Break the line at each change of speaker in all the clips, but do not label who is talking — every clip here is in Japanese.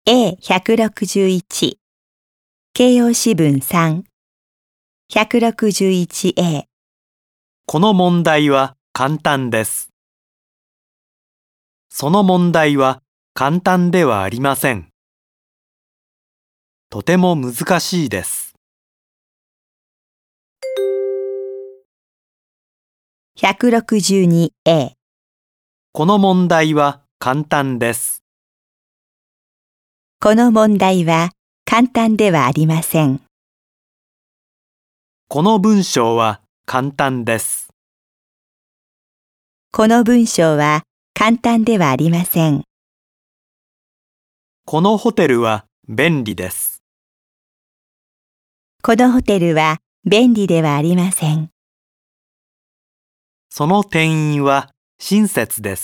A161 形容詞文3 161A
この問題は簡単です。その問題は簡単ではありません。とても難しいです。
162A
この問題は簡単です。
この問題は簡単ではありません。
この文章は簡単です。
この文章は簡単ではありません。
このホテルは便利です。
このホテルは便利ではありません。
その店員は親切です。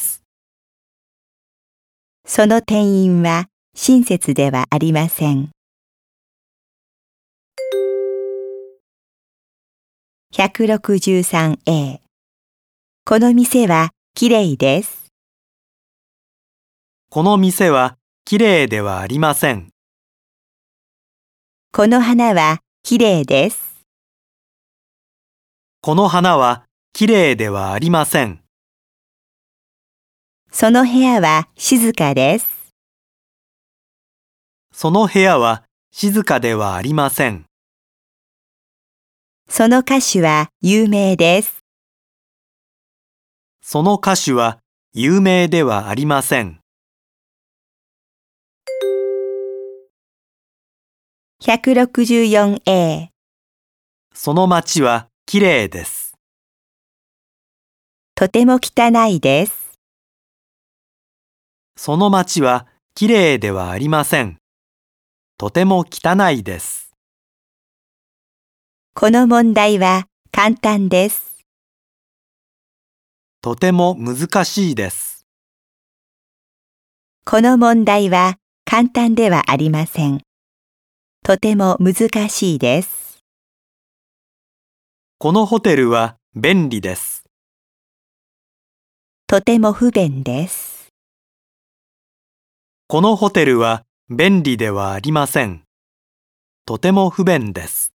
その店員は親切ではありません。163A この店はきれいです。
この店はきれいではありません。
この花はきれいです。
この花はきれいではありません。
その部屋は静かです。
その部屋は静かではありません。
その歌手は有名です。
その歌手は有名ではありません。
164A
その街はきれいです。
とても汚いです。
その街はきれいではありません。とても汚いです。
この問題は簡単です。
とても難しいです。
この問題は簡単ではありません。とても難しいです。
このホテルは便利です。
とても不便です。
このホテルは便利ではありません。とても不便です。